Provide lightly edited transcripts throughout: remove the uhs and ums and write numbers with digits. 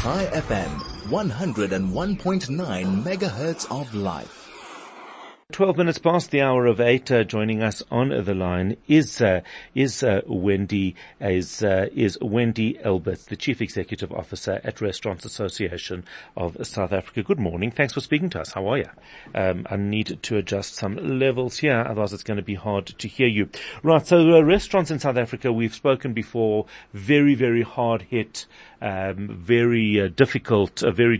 Chai FM, 101.9 megahertz of life. 12 minutes past the hour of 8, joining us on the line is Wendy Elbert, the Chief Executive Officer at Restaurants Association of South Africa. Good morning. Thanks for speaking to us. How are you? I need to adjust some levels here, otherwise it's going to be hard to hear you. Right, so restaurants in South Africa, we've spoken before, very, very hard hit, very difficult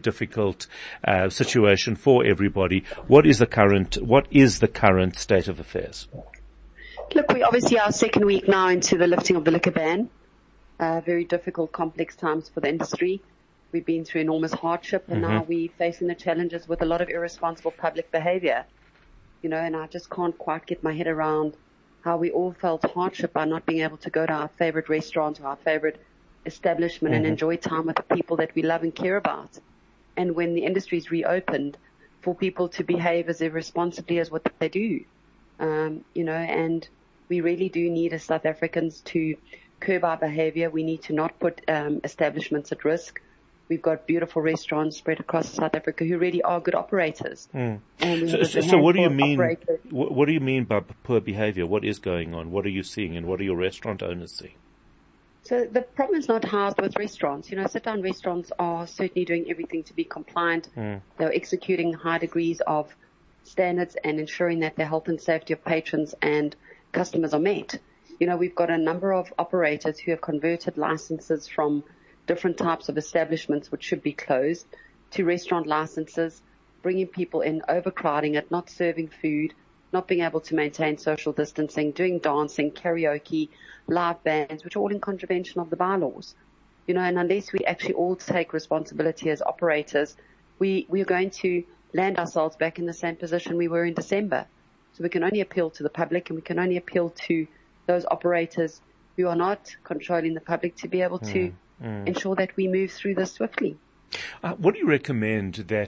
situation for everybody. What is the current state of affairs? Look, we obviously are second week now into the lifting of the liquor ban. Very difficult, complex times for the industry. We've been through enormous hardship, and now we're facing the challenges with a lot of irresponsible public behavior. And I just can't quite get my head around how we all felt hardship by not being able to go to our favorite restaurant or our favorite establishment and enjoy time with the people that we love and care about. And when the industry's reopened, for people to behave as irresponsibly as what they do, and we really do need as South Africans to curb our behavior. We need to not put establishments at risk. We've got beautiful restaurants spread across South Africa who really are good operators. And so what do you mean? What do you mean by poor behavior? What is going on? What are you seeing, and what are your restaurant owners seeing? So the problem is not housed with restaurants. Sit-down restaurants are certainly doing everything to be compliant. They're executing high degrees of standards and ensuring that the health and safety of patrons and customers are met. We've got a number of operators who have converted licenses from different types of establishments which should be closed to restaurant licenses, bringing people in, overcrowding it, not serving food, not being able to maintain social distancing, doing dancing, karaoke, live bands, which are all in contravention of the bylaws. And unless we actually all take responsibility as operators, we are going to land ourselves back in the same position we were in December. So we can only appeal to the public, and we can only appeal to those operators who are not controlling the public to be able to ensure that we move through this swiftly. What do you recommend that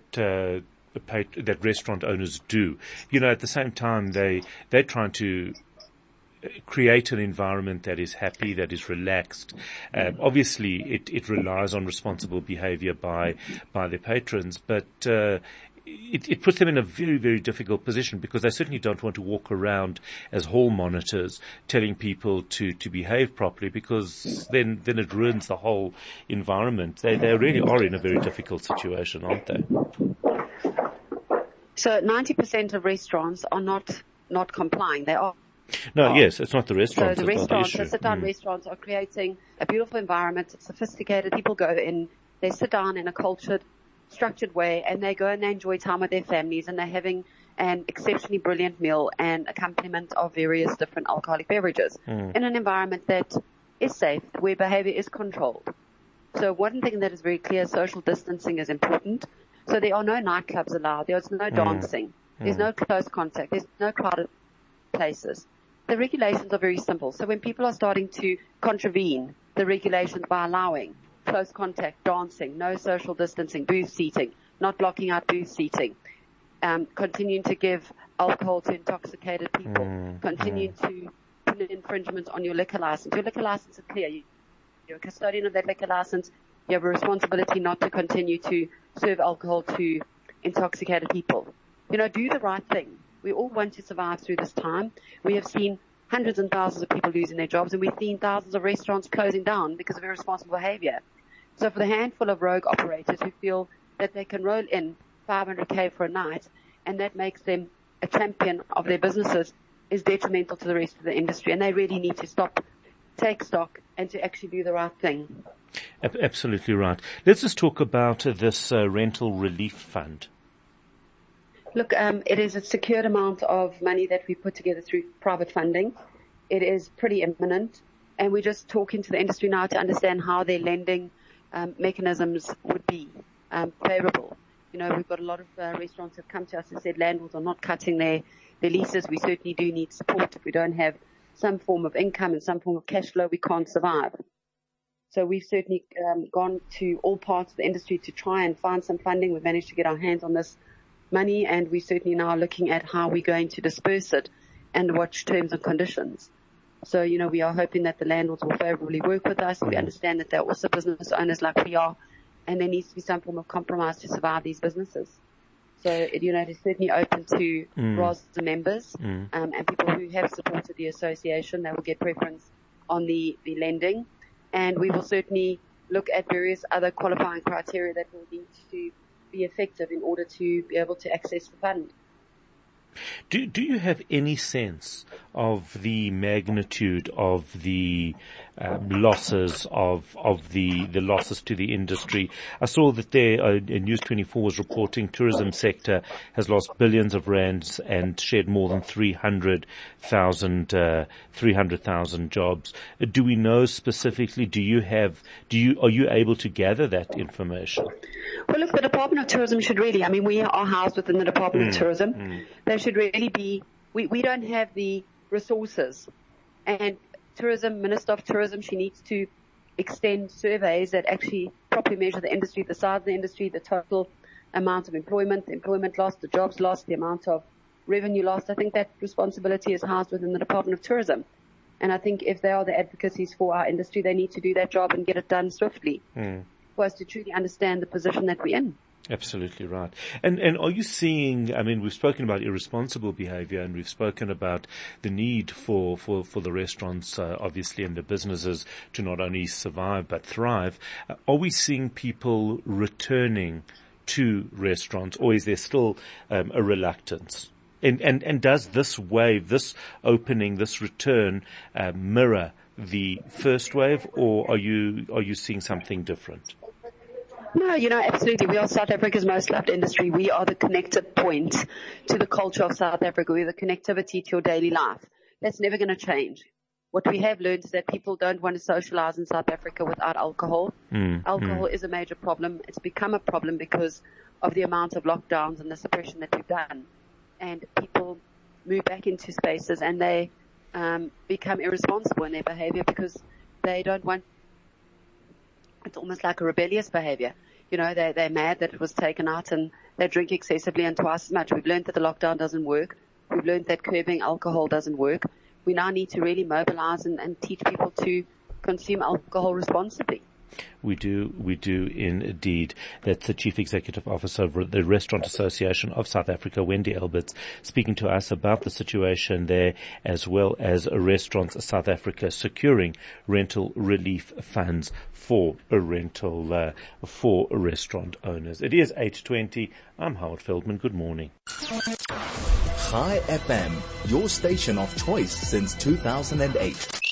restaurant owners do? At the same time, they're trying to create an environment that is happy, that is relaxed. Obviously, it relies on responsible behavior by their patrons, but it puts them in a very, very difficult position, because they certainly don't want to walk around as hall monitors telling people to behave properly, because then it ruins the whole environment. They really are in a very difficult situation, aren't they? So 90% of restaurants are not complying. They are. No, yes, it's not the restaurants. So the restaurants, the sit-down restaurants are creating a beautiful environment. It's sophisticated. People go in, they sit down in a cultured, structured way, and they go and they enjoy time with their families, and they're having an exceptionally brilliant meal and accompaniment of various different alcoholic beverages in an environment that is safe, where behavior is controlled. So one thing that is very clear, social distancing is important. So there are no nightclubs allowed. There's no dancing. There's no close contact. There's no crowded places. The regulations are very simple. So when people are starting to contravene the regulations by allowing close contact, dancing, no social distancing, booth seating, not blocking out booth seating, continuing to give alcohol to intoxicated people, continuing to put an infringement on your liquor license. Your liquor license is clear. You're a custodian of that liquor license. You have a responsibility not to continue to serve alcohol to intoxicated people. Do the right thing. We all want to survive through this time. We have seen hundreds and thousands of people losing their jobs, and we've seen thousands of restaurants closing down because of irresponsible behavior. So for the handful of rogue operators who feel that they can roll in 500K for a night, and that makes them a champion of their businesses, is detrimental to the rest of the industry, and they really need to stop, take stock, and to actually do the right thing. Absolutely right. Let's just talk about this rental relief fund. Look, it is a secured amount of money that we put together through private funding. It is pretty imminent, and we're just talking to the industry now to understand how their lending mechanisms would be favorable. We've got a lot of restaurants have come to us and said landlords are not cutting their leases. We certainly do need support. If we don't have some form of income and some form of cash flow, we can't survive. So we've certainly gone to all parts of the industry to try and find some funding. We've managed to get our hands on this money, and we're certainly now looking at how we're going to disperse it and what terms and conditions. So, we are hoping that the landlords will favorably work with us. We understand that they're also business owners like we are, and there needs to be some form of compromise to survive these businesses. So, it is certainly open to ROSA members, and people who have supported the association. They will get preference on the lending, and we will certainly look at various other qualifying criteria that will need to be effective in order to be able to access the fund. Do you have any sense of the magnitude of the losses of the losses to the industry? I saw that there News 24 was reporting tourism sector has lost billions of rands and shed more than 300,000 jobs. Do we know specifically? Are you able to gather that information? Well, look, the Department of Tourism should really, we are housed within the Department of Tourism. They should really be, we don't have the resources. And Minister of Tourism, she needs to extend surveys that actually properly measure the industry, the size of the industry, the total amount of employment lost, the jobs lost, the amount of revenue lost. I think that responsibility is housed within the Department of Tourism. And I think if they are the advocacies for our industry, they need to do that job and get it done swiftly for us to truly understand the position that we're in. Absolutely right. And are you seeing, we've spoken about irresponsible behavior, and we've spoken about the need for the restaurants, obviously, and the businesses to not only survive but thrive. Are we seeing people returning to restaurants, or is there still a reluctance? And does this wave, this opening, this return mirror the first wave, or are you seeing something different? No, absolutely. We are South Africa's most loved industry. We are the connected point to the culture of South Africa. We're the connectivity to your daily life. That's never going to change. What we have learned is that people don't want to socialize in South Africa without alcohol. Alcohol is a major problem. It's become a problem because of the amount of lockdowns and the suppression that we've done. And people move back into spaces and they become irresponsible in their behavior because they don't want. It's almost like a rebellious behavior. They're mad that it was taken out and they drink excessively and twice as much. We've learned that the lockdown doesn't work. We've learned that curbing alcohol doesn't work. We now need to really mobilize and teach people to consume alcohol responsibly. We do indeed. That's the Chief Executive Officer of the Restaurant Association of South Africa, Wendy Alberts, speaking to us about the situation there, as well as Restaurants South Africa securing rental relief funds for for restaurant owners. It is 8:20. I'm Howard Feldman. Good morning. Chai FM, your station of choice since 2008.